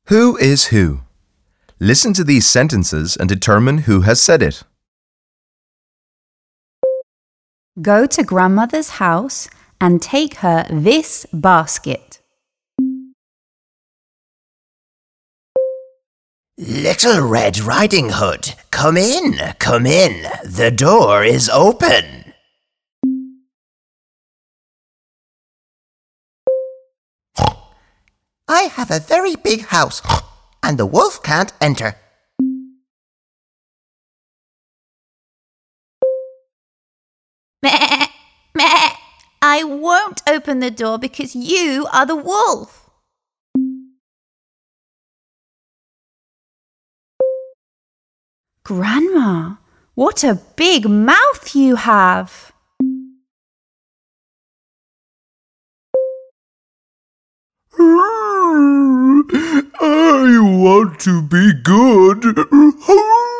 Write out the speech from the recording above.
Who is who? Listen to these sentences and determine who has said it. Go to grandmother's house and take her this basket. Little Red Riding Hood, come in, come in. The door is open. I have a very big house, and the wolf can't enter. Meh, meh. I won't open the door because you are the wolf. Grandma, what a big mouth you have. I want to be good.